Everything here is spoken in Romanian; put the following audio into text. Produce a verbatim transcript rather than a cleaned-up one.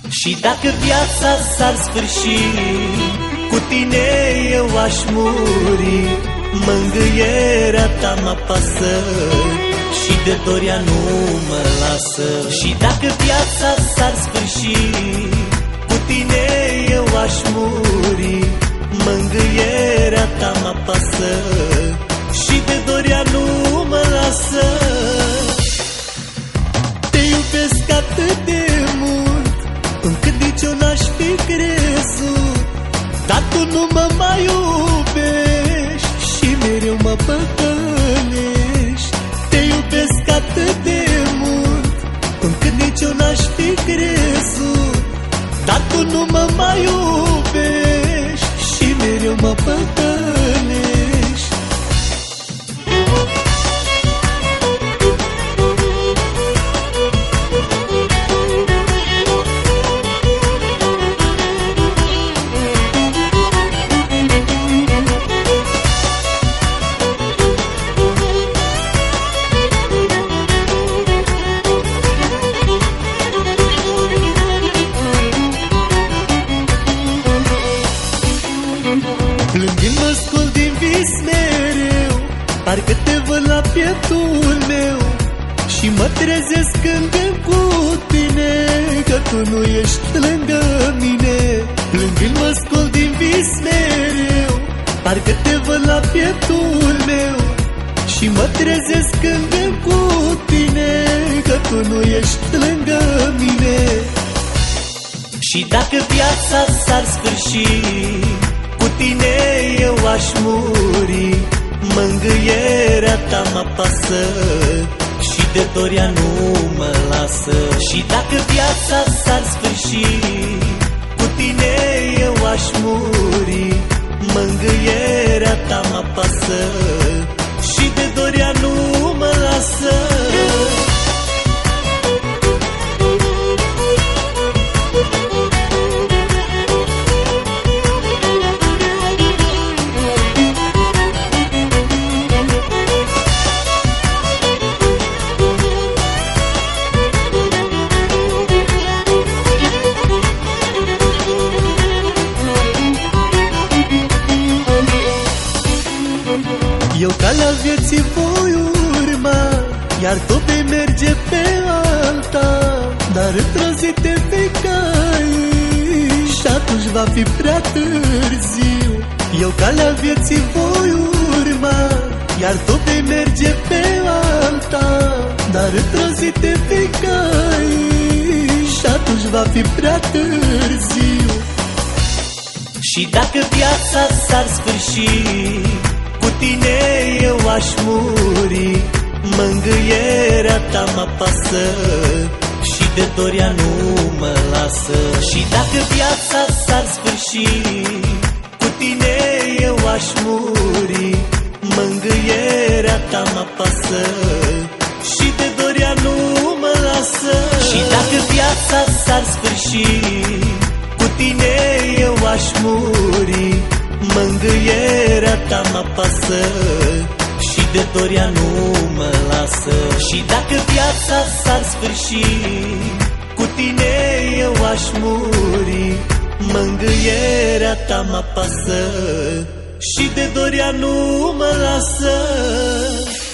Și dacă viața s-ar sfârși, cu tine eu aș muri. Mângâierea ta mă apasă și de dor ea nu mă lasă. Și dacă viața s-ar sfârși, cu tine eu aș muri. Mângâierea ta mă apasă și de dor ea nu mă lasă. Te iubesc atât de mult, încât nici eu n-aș fi crezut. Dar tu nu mă mai iubești și mereu mă păcălești. Te iubesc atât de mult, încât nici eu n-aș fi crezut. Dar tu nu mă mai iubești și mereu mă păcălești. Plângând mă scol din vis mereu, parcă te văd la pieptul meu. Și mă trezesc când cu tine, că tu nu ești lângă mine. Plângând mă scol din vis mereu, parcă te văd la pieptul meu. Și mă trezesc când cu tine, că tu nu ești lângă mine. Și dacă viața s-ar sfârși, cu tine eu aș muri. Mângâierea ta mă apasă și de dor ea nu mă lasă. Și dacă viața s-ar sfârși, cu tine eu aș muri. Mângâierea ta mă apasă și de dor ea nu mă lasă. Eu calea vieții voi urma, iar tu vei merge pe alta. Dar într-o zi te vei cai și atunci va fi prea târziu. Eu calea vieții voi urma, iar tu vei merge pe alta. Dar într-o zi te vei cai și atunci va fi prea târziu. Și dacă viața s-ar sfârși, cu tine eu aș muri. Mângâierea ta mă apasă și de dor ea nu mă lasă. Și dacă viața s-ar sfârși, cu tine eu aș muri. Mângâierea ta mă apasă și de dor ea nu mă lasă. Și dacă viața s-ar sfârși, cu tine eu aș muri. Mângâierea ta mă apasă și de dor ea nu mă lasă. Și dacă viața s-ar sfârși, cu tine eu aș muri. Mângâierea ta mă apasă și de dor ea nu mă lasă.